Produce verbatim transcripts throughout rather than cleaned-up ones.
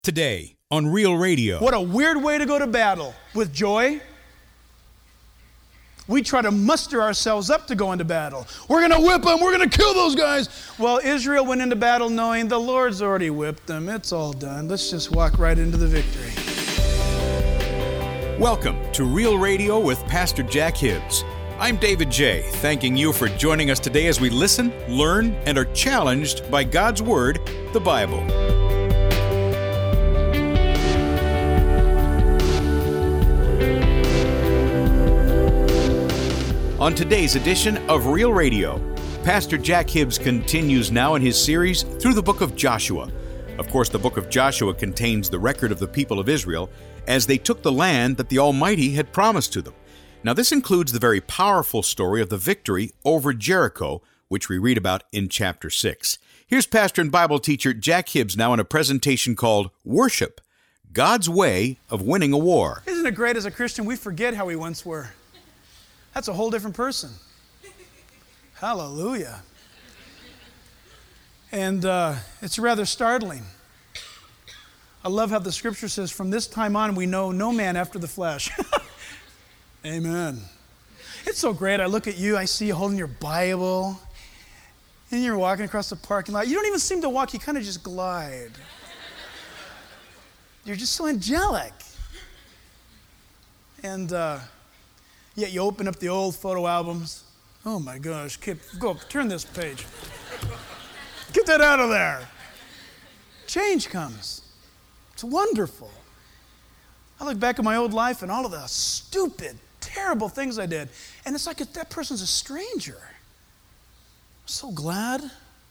Today on Real Radio. What a weird way to go to battle. With joy. We try to muster ourselves up to go into battle. We're going to whip them. We're going to kill those guys. Well, Israel went into battle knowing the Lord's already whipped them. It's all done. Let's just walk right into the victory. Welcome to Real Radio with Pastor Jack Hibbs. I'm David J., thanking you for joining us today as we listen, learn, and are challenged by God's Word, the Bible. On today's edition of Real Radio, Pastor Jack Hibbs continues now in his series through the book of Joshua. Of course, the book of Joshua contains the record of the people of Israel as they took the land that the Almighty had promised to them. Now, this includes the very powerful story of the victory over Jericho, which we read about in chapter six. Here's pastor and Bible teacher Jack Hibbs now in a presentation called Worship, God's Way of Winning a War. Isn't it great as a Christian we forget how we once were? That's a whole different person. Hallelujah. And uh, it's rather startling. I love how the scripture says, from this time on we know no man after the flesh. Amen. It's so great. I look at you, I see you holding your Bible, and you're walking across the parking lot. You don't even seem to walk, you kind of just glide. You're just so angelic. And uh, yet you open up the old photo albums. Oh my gosh, kid, go, turn this page. Get that out of there. Change comes. It's wonderful. I look back at my old life and all of the stupid, terrible things I did, and it's like that person's a stranger. I'm so glad.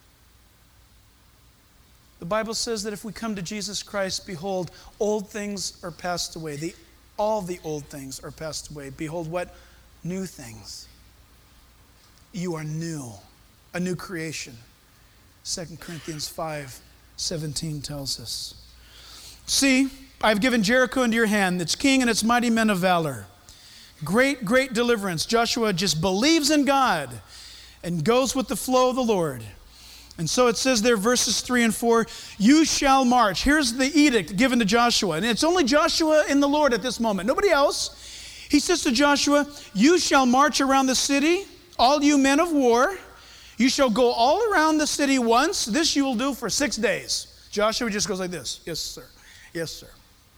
The Bible says that if we come to Jesus Christ, behold, old things are passed away. The, all the old things are passed away. Behold, what? New things. You are new, a new creation. Second Corinthians five seventeen tells us. See, I've given Jericho into your hand, its king and its mighty men of valor. Great, great deliverance. Joshua just believes in God and goes with the flow of the Lord. And so it says there, verses three and four, you shall march. Here's the edict given to Joshua. And it's only Joshua and the Lord at this moment, nobody else. He says to Joshua, you shall march around the city, all you men of war. You shall go all around the city once. This you will do for six days. Joshua just goes like this. Yes, sir. Yes, sir.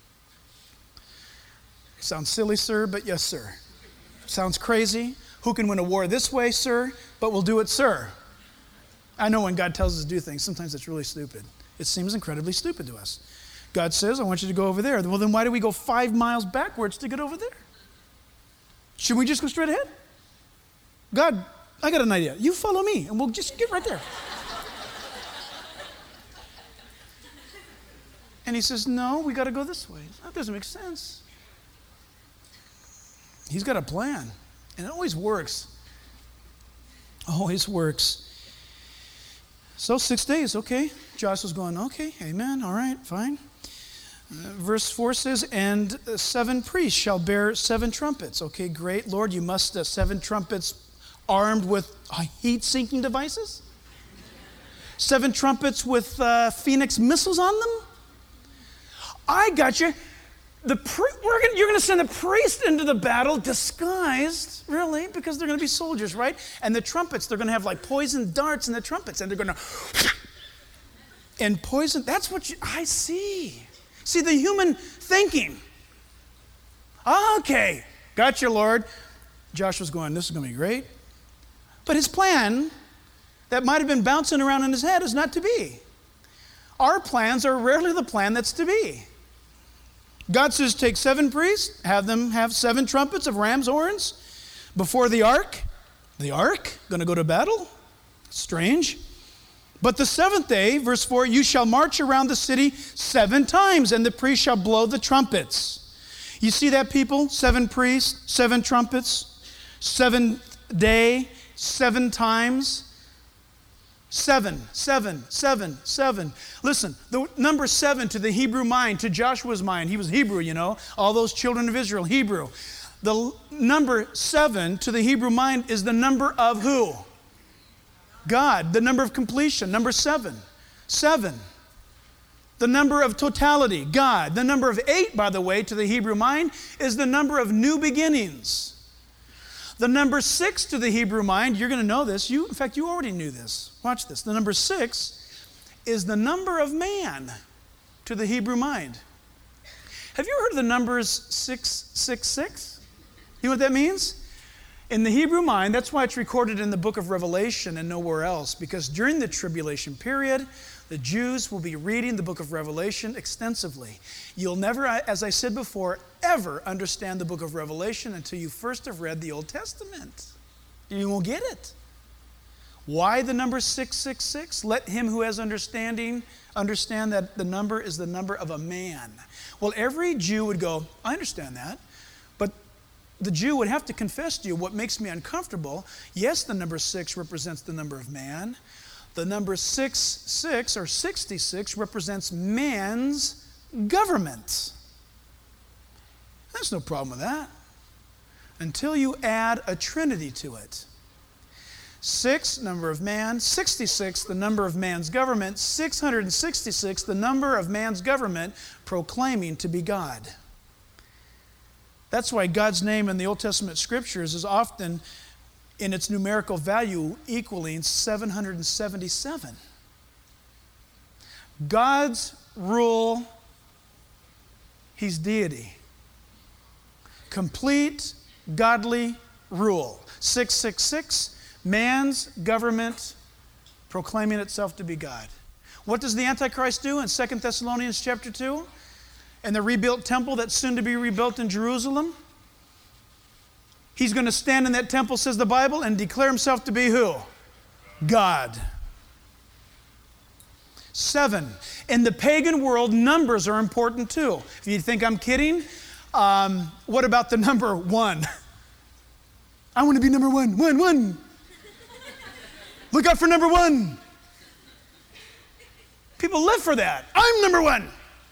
Sounds silly, sir, but yes, sir. Sounds crazy. Who can win a war this way, sir? But we'll do it, sir. I know when God tells us to do things, sometimes it's really stupid. It seems incredibly stupid to us. God says, I want you to go over there. Well, then why do we go five miles backwards to get over there? Should we just go straight ahead? God, I got an idea. You follow me, and we'll just get right there. And he says, no, we got to go this way. That doesn't make sense. He's got a plan, and it always works. Always works. So six days, okay. Joshua's going, okay, amen, all right, fine. Uh, verse four says, and uh, seven priests shall bear seven trumpets. Okay, great. Lord, you must, uh, seven trumpets armed with uh, heat-sinking devices? Seven trumpets with uh, Phoenix missiles on them? I got you. The pri- we're gonna, you're going to send a priest into the battle disguised, really, because they're going to be soldiers, right? And the trumpets, they're going to have like poison darts in the trumpets, and they're going to, and poison, that's what you, I see. See, the human thinking. Okay, got you, Lord. Joshua's going, this is going to be great. But his plan that might have been bouncing around in his head is not to be. Our plans are rarely the plan that's to be. God says, take seven priests, have them have seven trumpets of ram's horns before the ark. The ark, going to go to battle? Strange. But the seventh day, verse four, you shall march around the city seven times, and the priests shall blow the trumpets. You see that, people? Seven priests, seven trumpets, seventh day, seven times. Seven, seven, seven, seven. Listen, the number seven to the Hebrew mind, to Joshua's mind, he was Hebrew, you know, all those children of Israel, Hebrew. The l- number seven to the Hebrew mind is the number of who? God, the number of completion, number seven. Seven. the number of totality, God. The number of eight, by the way, to the Hebrew mind, is the number of new beginnings. The number six to the Hebrew mind, you're going to know this. You, in fact, you already knew this. Watch this. The number six is the number of man to the Hebrew mind. Have you heard of the numbers six six six? You know what that means? In the Hebrew mind, that's why it's recorded in the book of Revelation and nowhere else, because during the tribulation period, the Jews will be reading the book of Revelation extensively. You'll never, as I said before, ever understand the book of Revelation until you first have read the Old Testament. You won't get it. Why the number six six six? Let him who has understanding understand that the number is the number of a man. Well, every Jew would go, I understand that. But the Jew would have to confess to you, what makes me uncomfortable, yes, the number six represents the number of man. The number six six or sixty-six represents man's government. There's no problem with that until you add a trinity to it. Six, number of man. sixty-six, the number of man's government. six hundred sixty-six, the number of man's government proclaiming to be God. That's why God's name in the Old Testament scriptures is often in its numerical value equaling seven hundred seventy-seven. God's rule, he's deity. Complete godly rule. six six six, man's government proclaiming itself to be God. What does the Antichrist do in Second Thessalonians chapter two? And the rebuilt temple that's soon to be rebuilt in Jerusalem? He's going to stand in that temple, says the Bible, and declare himself to be who? God. Seven, in the pagan world, numbers are important too. If you think I'm kidding, um, what about the number one? I want to be number one, one, one. Look out for number one. People live for that. I'm number one.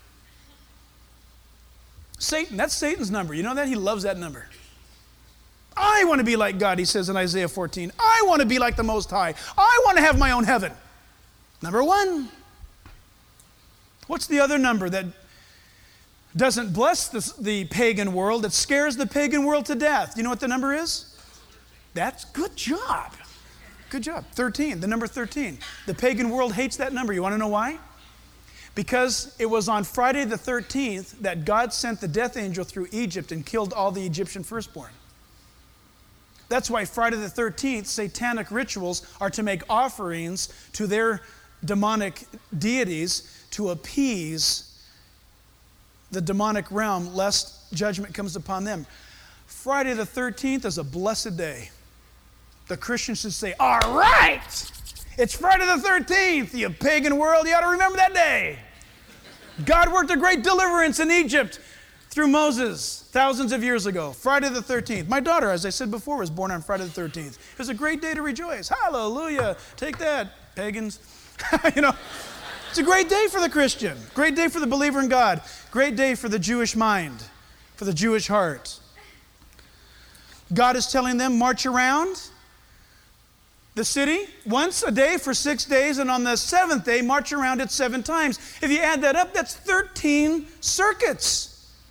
Satan, that's Satan's number. You know that? He loves that number. I want to be like God, he says in Isaiah fourteen. I want to be like the Most High. I want to have my own heaven. Number one. What's the other number that doesn't bless the, the pagan world, that scares the pagan world to death? You know what the number is? That's good job. Good job. thirteen, the number thirteen. The pagan world hates that number. You want to know why? Because it was on Friday the thirteenth that God sent the death angel through Egypt and killed all the Egyptian firstborn. That's why Friday the thirteenth, satanic rituals are to make offerings to their demonic deities to appease the demonic realm, lest judgment comes upon them. Friday the thirteenth is a blessed day. The Christians should say, all right, it's Friday the thirteenth, you pagan world, you ought to remember that day. God worked a great deliverance in Egypt through Moses thousands of years ago. Friday the thirteenth. My daughter, as I said before, was born on Friday the thirteenth. It was a great day to rejoice. Hallelujah. Take that, pagans. You know, it's a great day for the Christian. Great day for the believer in God. Great day for the Jewish mind, for the Jewish heart. God is telling them, march around the city once a day for six days, and on the seventh day, march around it seven times. If you add that up, that's thirteen circuits.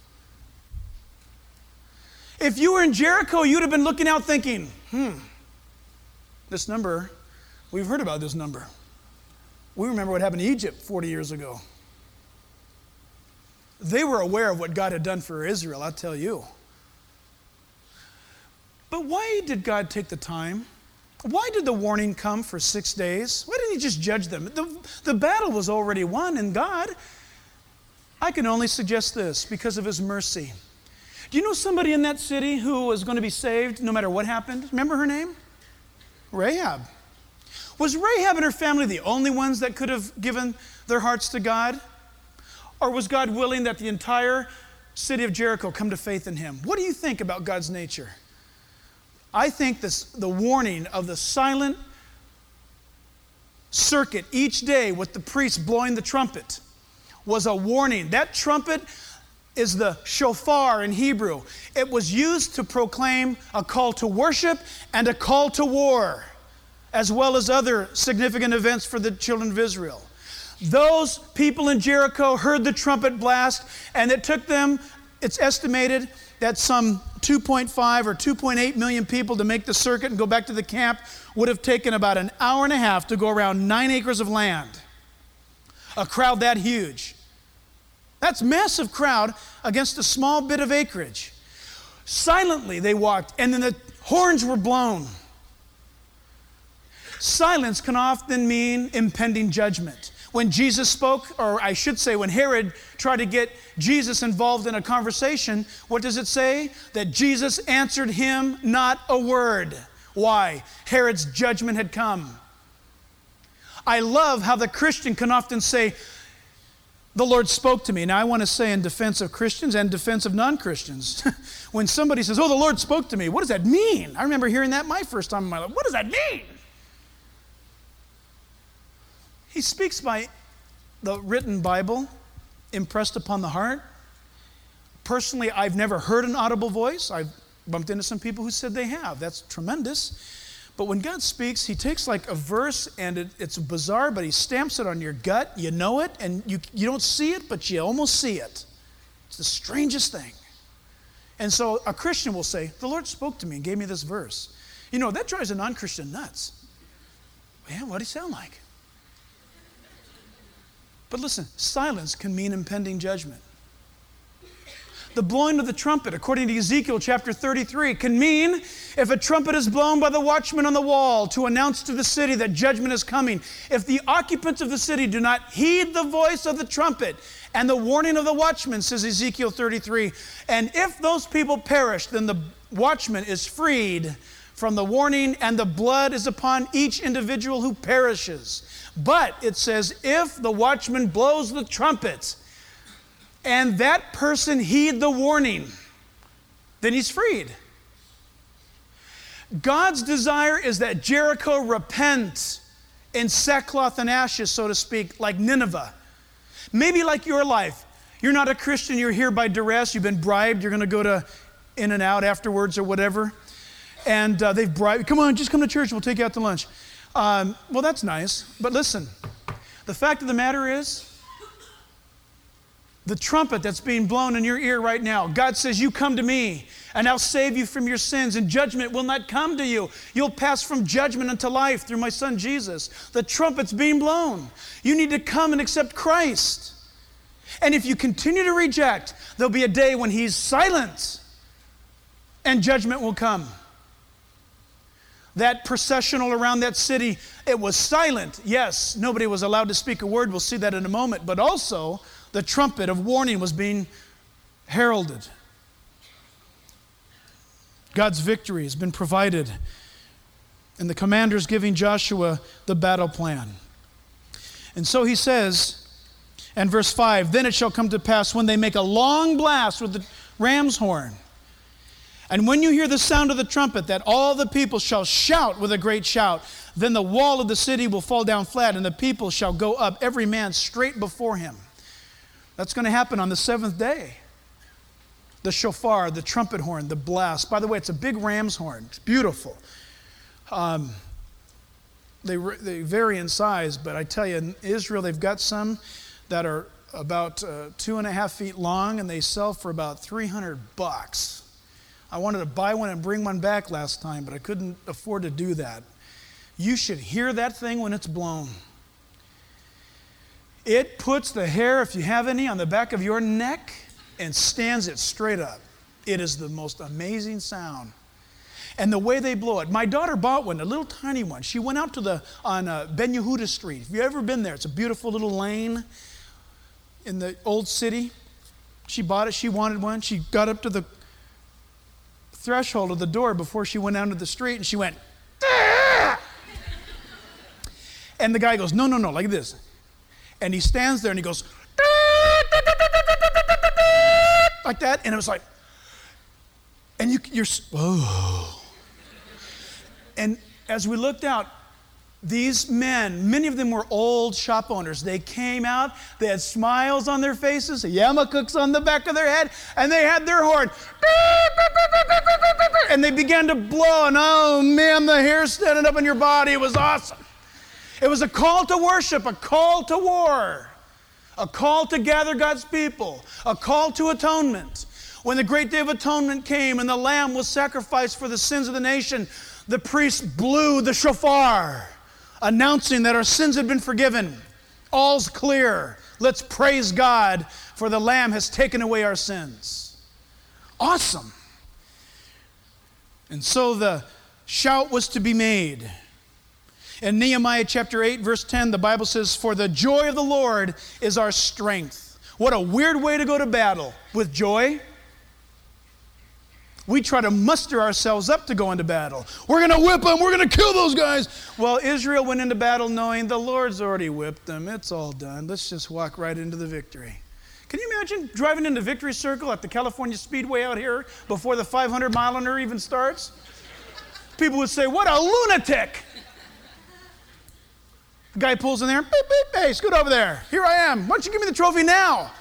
If you were in Jericho, you'd have been looking out thinking, hmm, this number, we've heard about this number. We remember what happened to Egypt forty years ago. They were aware of what God had done for Israel, I'll tell you. But why did God take the time? Why did the warning come for six days? Why didn't he just judge them? The, the battle was already won in God. I can only suggest this, because of his mercy. Do you know somebody in that city who was going to be saved no matter what happened? Remember her name? Rahab. Was Rahab and her family the only ones that could have given their hearts to God? Or was God willing that the entire city of Jericho come to faith in him? What do you think about God's nature? I think this, the warning of the silent circuit each day with the priest blowing the trumpet was a warning. That trumpet is the shofar in Hebrew. It was used to proclaim a call to worship and a call to war, as well as other significant events for the children of Israel. Those people in Jericho heard the trumpet blast, and it took them, it's estimated that some two point five or two point eight million people to make the circuit and go back to the camp would have taken about an hour and a half to go around nine acres of land. A crowd that huge. That's massive crowd against a small bit of acreage. Silently they walked, and then the horns were blown. Silence can often mean impending judgment. When Jesus spoke, or I should say when Herod tried to get Jesus involved in a conversation, what does it say? That Jesus answered him not a word. Why? Herod's judgment had come. I love how the Christian can often say, the Lord spoke to me. Now I want to say in defense of Christians and defense of non-Christians, when somebody says, oh, the Lord spoke to me, what does that mean? I remember hearing that my first time in my life. What does that mean? He speaks by the written Bible impressed upon the heart. Personally, I've never heard an audible voice. I've bumped into some people who said they have. That's tremendous. But when God speaks, he takes like a verse, and it, it's bizarre, but he stamps it on your gut. You know it, and you, you don't see it, but you almost see it. It's the strangest thing. And so a Christian will say, the Lord spoke to me and gave me this verse. You know, that drives a non-Christian nuts. Man, what did he sound like? But listen, silence can mean impending judgment. The blowing of the trumpet, according to Ezekiel chapter thirty-three, can mean if a trumpet is blown by the watchman on the wall to announce to the city that judgment is coming. If the occupants of the city do not heed the voice of the trumpet and the warning of the watchman, says Ezekiel thirty-three, and if those people perish, then the watchman is freed from the warning, and the blood is upon each individual who perishes. But it says, if the watchman blows the trumpet and that person heed the warning, then he's freed. God's desire is that Jericho repent in sackcloth and ashes, so to speak, like Nineveh. Maybe like your life. You're not a Christian, you're here by duress, you've been bribed, you're going to go to In-N-Out afterwards or whatever. And uh, they've bribed, come on, just come to church, we'll take you out to lunch. Um, well, that's nice, but listen, the fact of the matter is, the trumpet that's being blown in your ear right now, God says, you come to me, and I'll save you from your sins, and judgment will not come to you. You'll pass from judgment unto life through my son Jesus. The trumpet's being blown. You need to come and accept Christ. And if you continue to reject, there'll be a day when he's silent, and judgment will come. That processional around that city, it was silent. Yes, nobody was allowed to speak a word. We'll see that in a moment. But also, the trumpet of warning was being heralded. God's victory has been provided, and the commander's giving Joshua the battle plan. And so he says, in verse five, then it shall come to pass when they make a long blast with the ram's horn, and when you hear the sound of the trumpet, that all the people shall shout with a great shout. Then the wall of the city will fall down flat, and the people shall go up, every man straight before him. That's going to happen on the seventh day. The shofar, the trumpet horn, the blast. By the way, it's a big ram's horn. It's beautiful. Um, they, they vary in size, but I tell you, in Israel, they've got some that are about uh, two and a half feet long, and they sell for about three hundred bucks. I wanted to buy one and bring one back last time, but I couldn't afford to do that. You should hear that thing when it's blown. It puts the hair, if you have any, on the back of your neck and stands it straight up. It is the most amazing sound. And the way they blow it. My daughter bought one, a little tiny one. She went out to the, on uh, Ben Yehuda Street. Have you ever been there? It's a beautiful little lane in the old city. She bought it, she wanted one. She got up to the threshold of the door before she went out into the street, and she went, ah! And the guy goes, no, no, no, like this. And he stands there and he goes, like that, and it was like, and you, you're, oh. And as we looked out, these men, many of them were old shop owners. They came out, they had smiles on their faces, yarmulkes on the back of their head, and they had their horn. And they began to blow, and oh man, the hair standing up on your body, it was awesome. It was a call to worship, a call to war, a call to gather God's people, a call to atonement. When the great day of atonement came and the lamb was sacrificed for the sins of the nation, the priest blew the shofar, announcing that our sins had been forgiven. All's clear. Let's praise God, for the lamb has taken away our sins. Awesome. And so the shout was to be made. In Nehemiah chapter eight, verse ten, the Bible says, "For the joy of the Lord is our strength." What a weird way to go to battle, with joy. We try to muster ourselves up to go into battle. We're going to whip them. We're going to kill those guys. Well, Israel went into battle knowing the Lord's already whipped them. It's all done. Let's just walk right into the victory. Can you imagine driving into Victory Circle at the California Speedway out here before the five hundred miler even starts? People would say, "What a lunatic." The guy pulls in there, beep, beep, hey, scoot over there. Here I am. Why don't you give me the trophy now?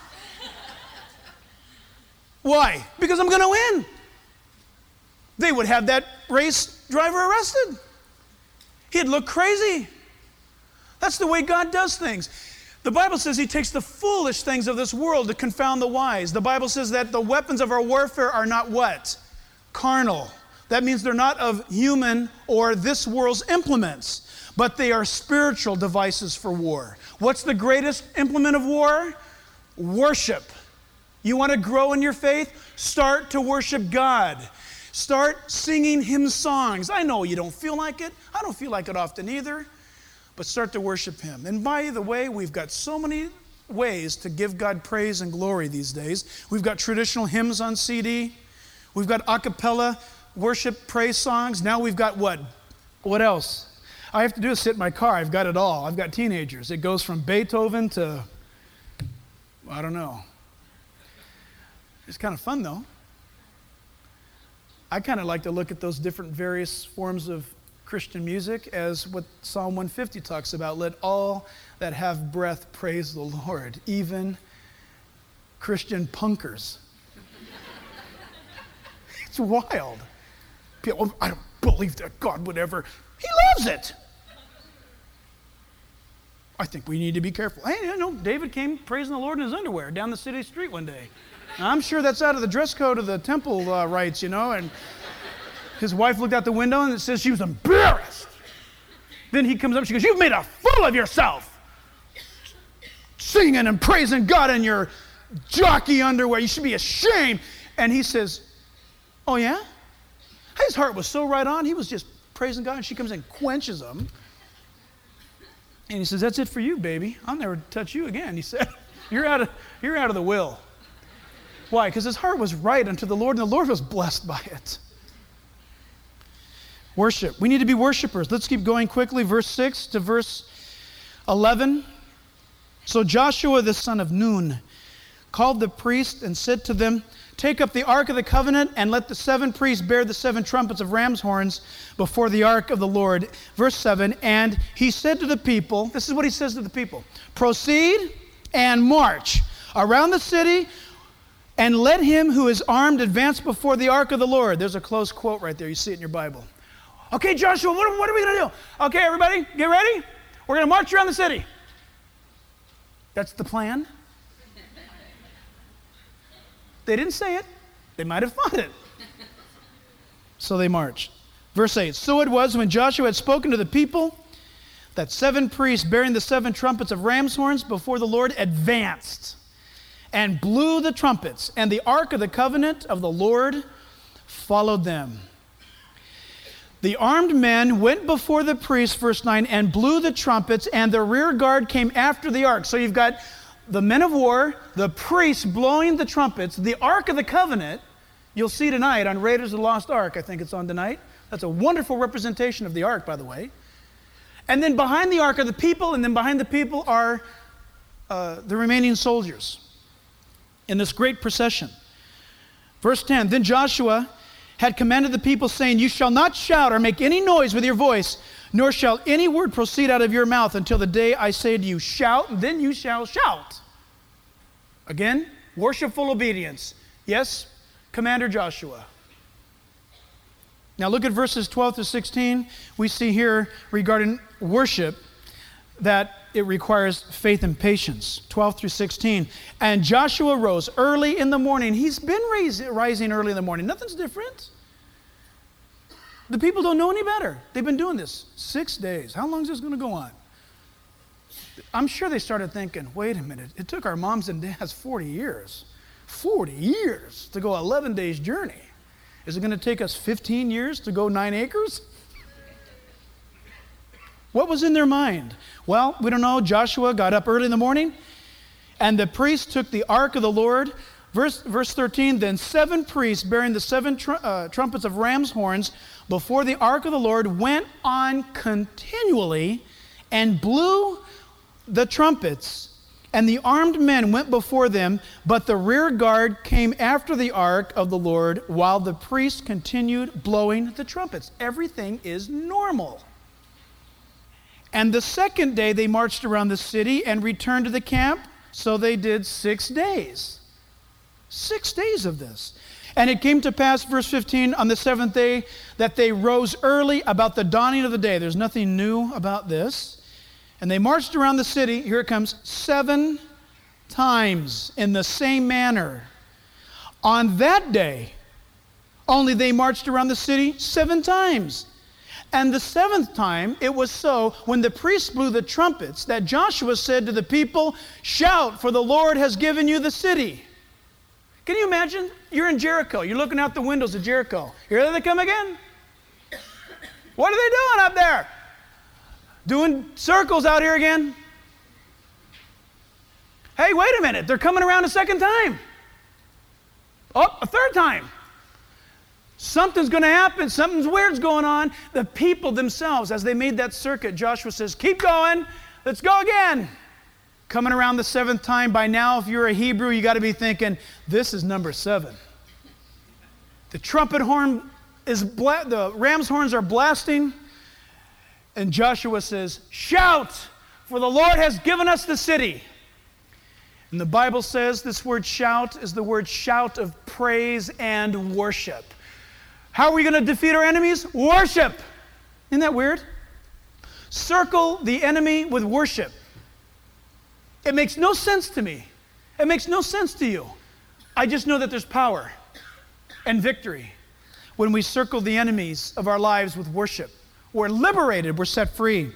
Why? Because I'm going to win. They would have that race driver arrested. He'd look crazy. That's the way God does things. The Bible says he takes the foolish things of this world to confound the wise. The Bible says that the weapons of our warfare are not what? Carnal. That means they're not of human or this world's implements, but they are spiritual devices for war. What's the greatest implement of war? Worship. You want to grow in your faith? Start to worship God. Start singing hymn songs. I know you don't feel like it. I don't feel like it often either. But start to worship him. And by the way, we've got so many ways to give God praise and glory these days. We've got traditional hymns on C D. We've got a cappella worship praise songs. Now we've got what? What else? All I have to do is sit in my car. I've got it all. I've got teenagers. It goes from Beethoven to, I don't know. It's kind of fun though. I kind of like to look at those different various forms of Christian music as what Psalm one fifty talks about. Let all that have breath praise the Lord, even Christian punkers. It's wild. People, I don't believe that God would ever. He loves it. I think we need to be careful. Hey, you know, David came praising the Lord in his underwear down the city street one day. I'm sure that's out of the dress code of the temple uh, rites, you know, and his wife looked out the window and it says she was embarrassed. Then he comes up and she goes, "You've made a fool of yourself. Singing and praising God in your jockey underwear. You should be ashamed." And he says, "Oh yeah?" His heart was so right on. He was just praising God, and she comes in and quenches him. And he says, "That's it for you, baby. I'll never touch you again." He said, you're out of, you're out of the will. Why? Because his heart was right unto the Lord, and the Lord was blessed by it. Worship. We need to be worshipers. Let's keep going quickly. Verse six to verse eleven. So Joshua the son of Nun called the priests and said to them, "Take up the ark of the covenant and let the seven priests bear the seven trumpets of ram's horns before the ark of the Lord." Verse seven, and he said to the people, this is what he says to the people, "Proceed and march around the city, and let him who is armed advance before the ark of the Lord." There's a close quote right there. You see it in your Bible. Okay, Joshua, what, what are we going to do? Okay, everybody, get ready. We're going to march around the city. That's the plan. They didn't say it. They might have thought it. So they marched. Verse eight, so it was when Joshua had spoken to the people that seven priests bearing the seven trumpets of ram's horns before the Lord advanced and blew the trumpets, and the ark of the covenant of the Lord followed them. The armed men went before the priests, verse nine, and blew the trumpets, and the rear guard came after the ark. So you've got the men of war, the priests blowing the trumpets, the ark of the covenant. You'll see tonight on Raiders of the Lost Ark. I think it's on tonight. That's a wonderful representation of the ark, by the way. And then behind the ark are the people, and then behind the people are uh, the remaining soldiers in this great procession. Verse ten, then Joshua had commanded the people, saying, "You shall not shout or make any noise with your voice, nor shall any word proceed out of your mouth until the day I say to you, shout, and then you shall shout." Again, worshipful obedience. Yes, Commander Joshua. Now look at verses twelve to sixteen. We see here regarding worship that it requires faith and patience, twelve through sixteen. And Joshua rose early in the morning. He's been rais- rising early in the morning. Nothing's different. The people don't know any better. They've been doing this six days. How long is this going to go on? I'm sure they started thinking, wait a minute, it took our moms and dads forty years. forty years to go eleven days journey. Is it going to take us fifteen years to go nine acres? What was in their mind? Well, we don't know. Joshua got up early in the morning, and the priests took the ark of the Lord. Verse, verse thirteen, then seven priests bearing the seven tr- uh, trumpets of ram's horns before the ark of the Lord went on continually and blew the trumpets, and the armed men went before them, but the rear guard came after the ark of the Lord while the priests continued blowing the trumpets. Everything is normal. And the second day they marched around the city and returned to the camp, so they did six days. Six days of this. And it came to pass, verse fifteen, on the seventh day, that they rose early about the dawning of the day. There's nothing new about this. And they marched around the city, here it comes, seven times in the same manner. On that day, only they marched around the city seven times. And the seventh time, it was so, when the priests blew the trumpets, that Joshua said to the people, shout, for the Lord has given you the city. Can you imagine? You're in Jericho. You're looking out the windows of Jericho. Here they come again. What are they doing up there? Doing circles out here again? Hey, wait a minute. They're coming around a second time. Oh, a third time. Something's going to happen. Something's weird's going on. The people themselves, as they made that circuit, Joshua says, keep going. Let's go again. Coming around the seventh time, by now, if you're a Hebrew, you got to be thinking, this is number seven. The trumpet horn is, bla- the ram's horns are blasting. And Joshua says, shout, for the Lord has given us the city. And the Bible says this word shout is the word shout of praise and worship. How are we going to defeat our enemies? Worship. Isn't that weird? Circle the enemy with worship. It makes no sense to me. It makes no sense to you. I just know that there's power and victory when we circle the enemies of our lives with worship. We're liberated. We're set free.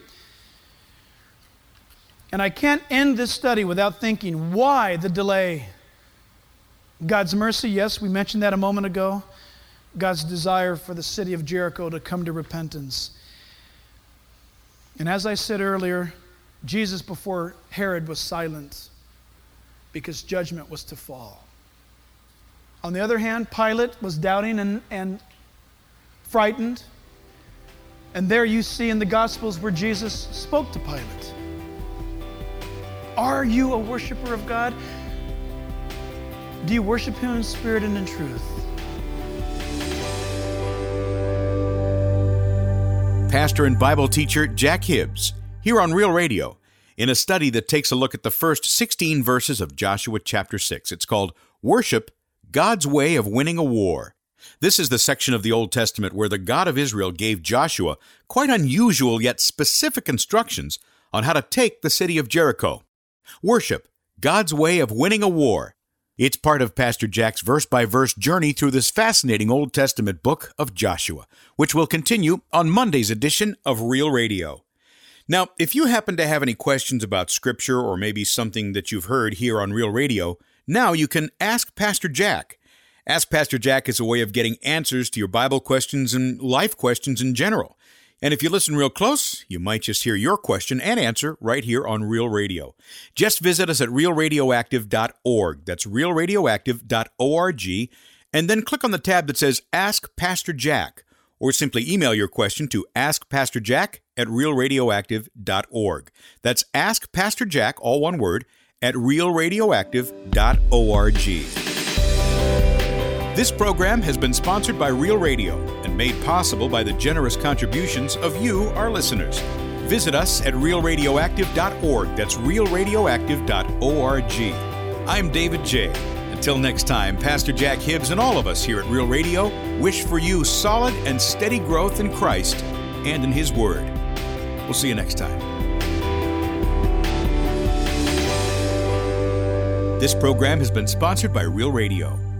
And I can't end this study without thinking, why the delay? God's mercy, yes, we mentioned that a moment ago. God's desire for the city of Jericho to come to repentance. And as I said earlier, Jesus before Herod was silent because judgment was to fall. On the other hand, Pilate was doubting and, and frightened. And there you see in the Gospels where Jesus spoke to Pilate. Are you a worshiper of God? Do you worship Him in spirit and in truth? Pastor and Bible teacher Jack Hibbs, here on Real Radio, in a study that takes a look at the first sixteen verses of Joshua chapter six. It's called Worship, God's Way of Winning a War. This is the section of the Old Testament where the God of Israel gave Joshua quite unusual yet specific instructions on how to take the city of Jericho. Worship, God's Way of Winning a War. It's part of Pastor Jack's verse-by-verse journey through this fascinating Old Testament book of Joshua, which will continue on Monday's edition of Real Radio. Now, if you happen to have any questions about Scripture or maybe something that you've heard here on Real Radio, now you can ask Pastor Jack. Ask Pastor Jack is a way of getting answers to your Bible questions and life questions in general. And if you listen real close, you might just hear your question and answer right here on Real Radio. Just visit us at real radioactive dot org. That's real radioactive dot org. And then click on the tab that says Ask Pastor Jack, or simply email your question to ask pastor jack at real radioactive dot org. That's Ask Pastor Jack, all one word, at real radioactive dot org. This program has been sponsored by Real Radio and made possible by the generous contributions of you, our listeners. Visit us at real radioactive dot org. That's real radioactive dot org. I'm David J. Until next time, Pastor Jack Hibbs and all of us here at Real Radio wish for you solid and steady growth in Christ and in His Word. We'll see you next time. This program has been sponsored by Real Radio.